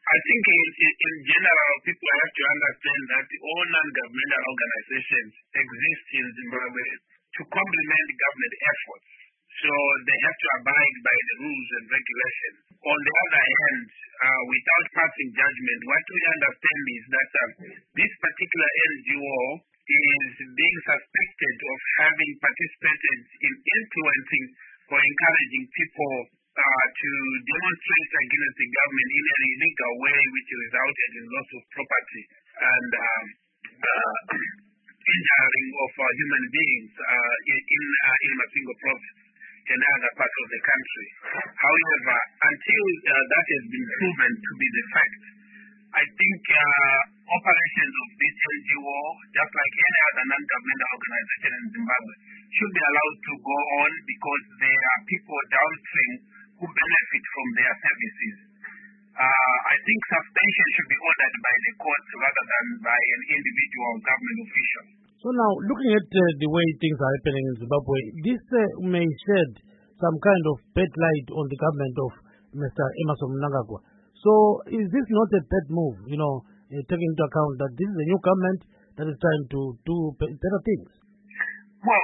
I think in general, people have to understand that all non-governmental organizations exist in Zimbabwe to complement government efforts. So they have to abide by the rules and regulations. On the other hand, without passing judgment, what we understand is that this particular NGO is being suspected of having participated in influencing or encouraging people to demonstrate against the government in an illegal way, which resulted in loss of property and injuring of human beings in Masingo province and other parts of the country. However, until that has been proven to be the fact, I think operations of this NGO, just like any other non-governmental organization in Zimbabwe, should be allowed to go on because there are people downstream who benefit from their services. I think suspension should be ordered by the courts rather than by an individual government official. So now, looking at the way things are happening in Zimbabwe, this may shed some kind of bad light on the government of Mr. Emmerson Mnangagwa. So is this not a bad move, taking into account that this is a new government that is trying to do better things? Well,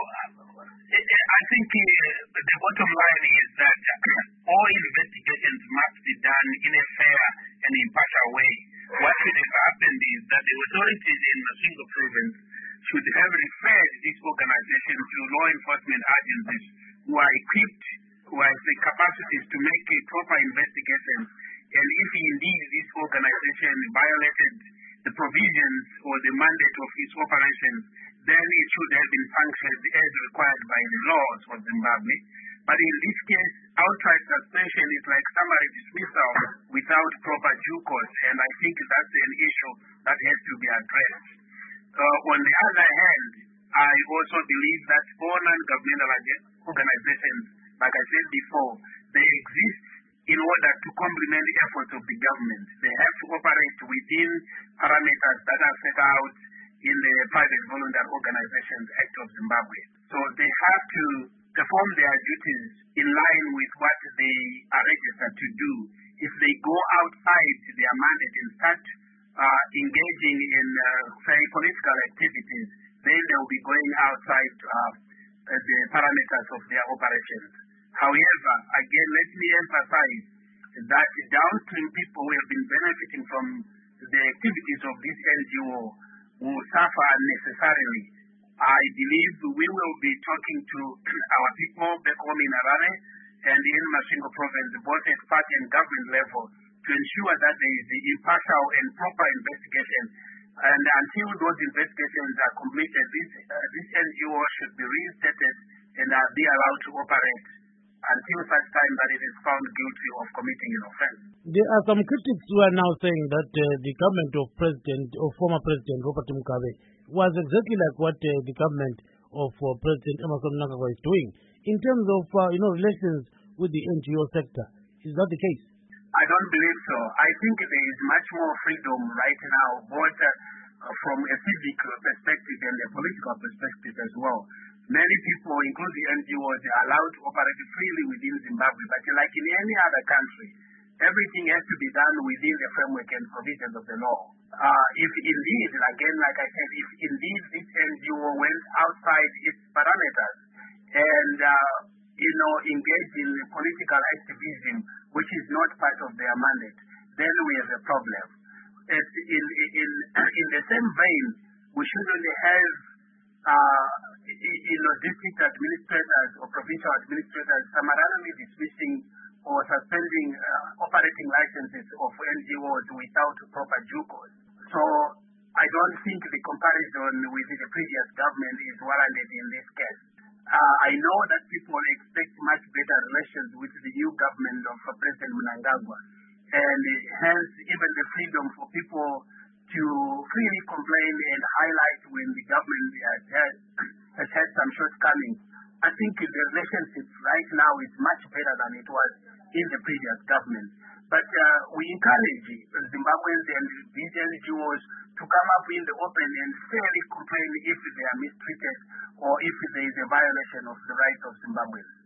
I think the bottom line is that all investigations must be done in a fair and impartial way. What should have happened is that the authorities in Masingo province should have referred this organization to law enforcement agencies who are equipped, who have the capacities to make a proper investigation. And if indeed this organization violated the provisions or the mandate of its operations, then it should have been sanctioned as required by the laws of Zimbabwe. But in this case, outright suspension is like summary dismissal without proper due course, and I think that's an issue that has to be addressed. On the other hand, I also believe that all non-governmental organizations, like I said before, they exist in order to complement the efforts of the government. They have to operate within parameters that are set out in the Private Voluntary Organizations Act of Zimbabwe. So they have to perform their duties in line with what they are registered to do. If they go outside their mandate and start engaging in, say, political activities, then they will be going outside the parameters of their operations. However, again, let me emphasize that downstream people who have been benefiting from the activities of this NGO will suffer unnecessarily. I believe we will be talking to our people back home in Harare and in Masingo province, both at party and government level, to ensure that there is the impartial and proper investigation. And until those investigations are completed, this NGO should be reinstated and be allowed to operate until such time that it is found guilty of committing an offense. There are some critics who are now saying that the government of former President Robert Mugabe was exactly like what the government of President Emmerson Mnangagwa is doing in terms of relations with the NGO sector. Is that the case? I don't believe so. I think there is much more freedom right now, both from a civic perspective and a political perspective as well. Many people, including NGOs, are allowed to operate freely within Zimbabwe, but like in any other country, everything has to be done within the framework and provisions of the law. If indeed, again, like I said, if indeed this NGO went outside its parameters and engaged in political activism, which is not part of their mandate, then we have a problem. In the same vein, we shouldn't have district administrators or provincial administrators summarily dismissing or suspending operating licenses of NGOs without proper due course. So I don't think the comparison with the previous government is warranted in this case. I know that people expect much better relations with the new government of President Mnangagwa, and hence even the freedom for people to freely complain and highlight when the government has had some shortcomings. I think the relationship right now is much better than it was in the previous government. But we encourage Zimbabweans and these NGOs to come up in the open and fairly complain if they are mistreated or if there is a violation of the rights of Zimbabweans.